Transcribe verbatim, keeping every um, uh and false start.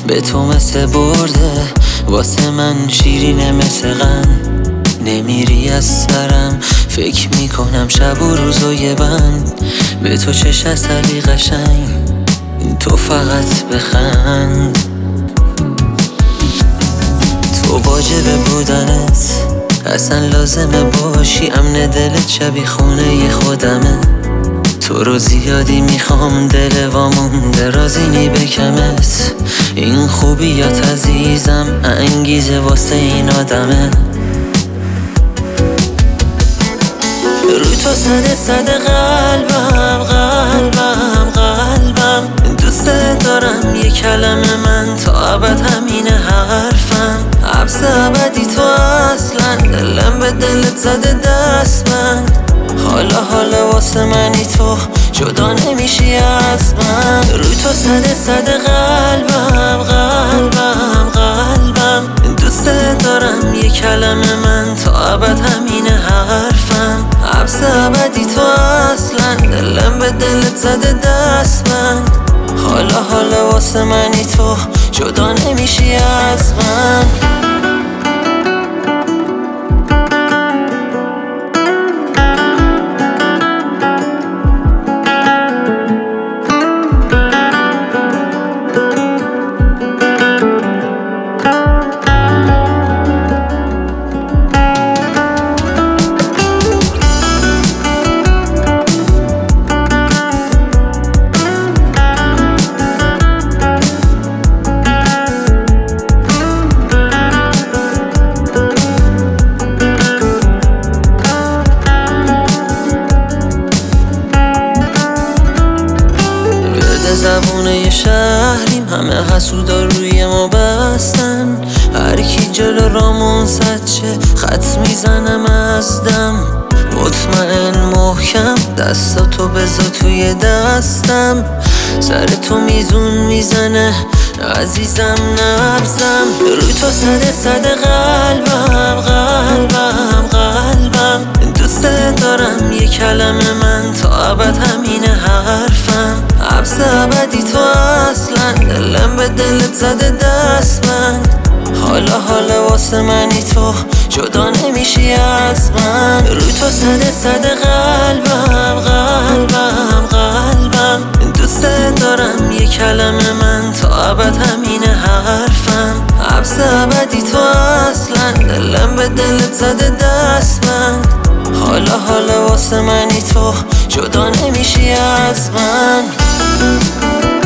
به تو مثل برده، واسه من شیرینه مثل غم. نمیری از سرم، فکر میکنم شب و روز و یه بند. به تو چش اصلی قشنگ، تو فقط بخند. تو واجبه بودنت، اصلا لازمه باشی. امن دلت شبیه خونه خودمه. تو رو زیادی میخوام، دل وامونده رازی بکمت. این خوبیات عزیزم انگیزه واسه این آدمه. روی تو صد صد قلبم قلبم قلبم دوست دارم. یه کلمه من تا ابد همینه حرفم. حبس ابدی تو اصلا، دلم به دلت زده دست من. حالا حالا واسه منی تو، جدا نمیشی از من. روی تو صد صد قلبم قلبم قلبم دوست دارم. یه کلمه من تا ابد همینه حرفم. حبس ابدی تو اصلا، دلم به دلت زده دست من. حالا حالا واسه منی تو، جدا نمیشی از من. زبونه یه شهریم، همه حسودا روی ما بستن. هر کی جلو رامون صد چه خط میزنم از دم. مطمئن محکم دستاتو بذار توی دستم. سر تو میزون میزنه عزیزم نبزم. روی تو صد صد قلبم قلبم قلبم دوست دارم. یه کلمه من تا ابد همینه حرفم. حبس ابدی تو اصلا، دلم به دلت زده دست من. حالا حالا واسه منی تو، جدا نمیشی از من. روی تو صد صد قلبم قلبم قلبم دوست دارم. یه کلمه من تا ابد همینه حرفم. حبس ابدی تو اصلا، دلم به دلت زده دست من. حالا حالا واسه منی تو، جدا نمیشی از من.